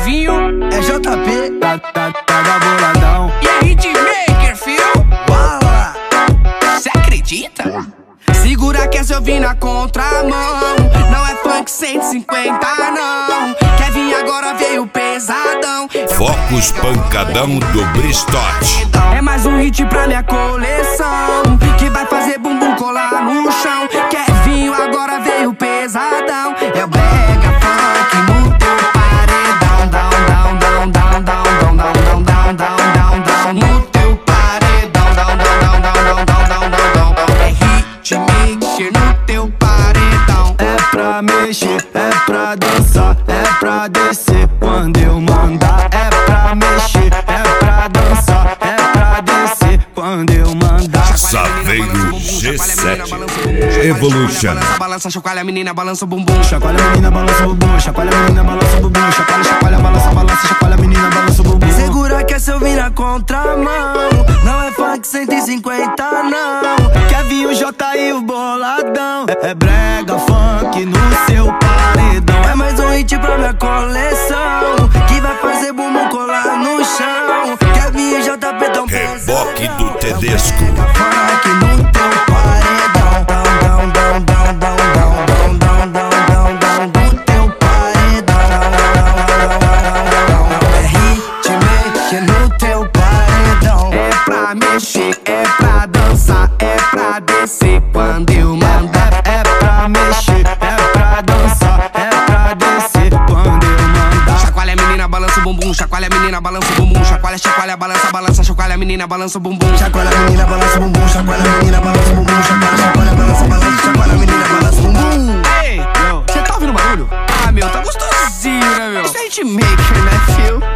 Kevinho, é JP, tá boladão. e é hitmaker, fio. Bala. Cê acredita? Segura que essa eu vim na contramão. Não é funk 150 não. Kevin agora veio pesadão. Focus pancadão do Bristote. É mais um hit pra minha coleção, que vai fazer bumbum colar no chão. Kevinho agora veio pesadão. É o brega funk no teu paredão. Down, down, down, down, down, down, down, down, down, down, down, no teu paredão. Down, down, down, down, down, down, down, down. É hitmaker no teu paredão. É pra mexer, é pra dançar, é pra descer quando eu mandar. É pra mexer, é pra dançar, é pra descer quando eu mandar. Saveiro G7 Evolution. Balança, chacoalha a menina, balança o bumbum. Chacoalha a menina, balança o bumbum. Chacoalha a menina, balança o bumbum. Chacoalha, chacoalha, balança, balança. Chacoalha a menina, balança o bumbum. Segura que essa eu vim na contramão. Não é funk 150 não. Kevin, o J e o boladão. É brega funk no seu paredão. É mais um hit pra minha coleção, que vai fazer bumbum colar no chão. Kevin e JP tão Reboque do Tedesco. funk no teu paredão. Down, down, down, down, down, down, down, down, down, down, no teu paredão. É hitmaker no teu paredão. É pra mexer, é pra dançar, é pra descer quando eu mandar. É pra mexer, é pra dançar, é pra descer quando eu mandar. Chacoalha a menina, balança o bumbum. Chacoalha a menina, balança o bumbum. Chacoalha, chacoalha, balança, balança. Chacoalha a menina, balança o bumbum. Chacoalha a menina, balança o bumbum. Chacoalha a menina, balança o bumbum. Chacoalha, chacoalha, balança, balança. Chacoalha a menina, balança o bumbum. Ei, cê tá ouvindo barulho? Ah, meu, tá gostosinho, né, meu? Isso é hitmaker, né, fio?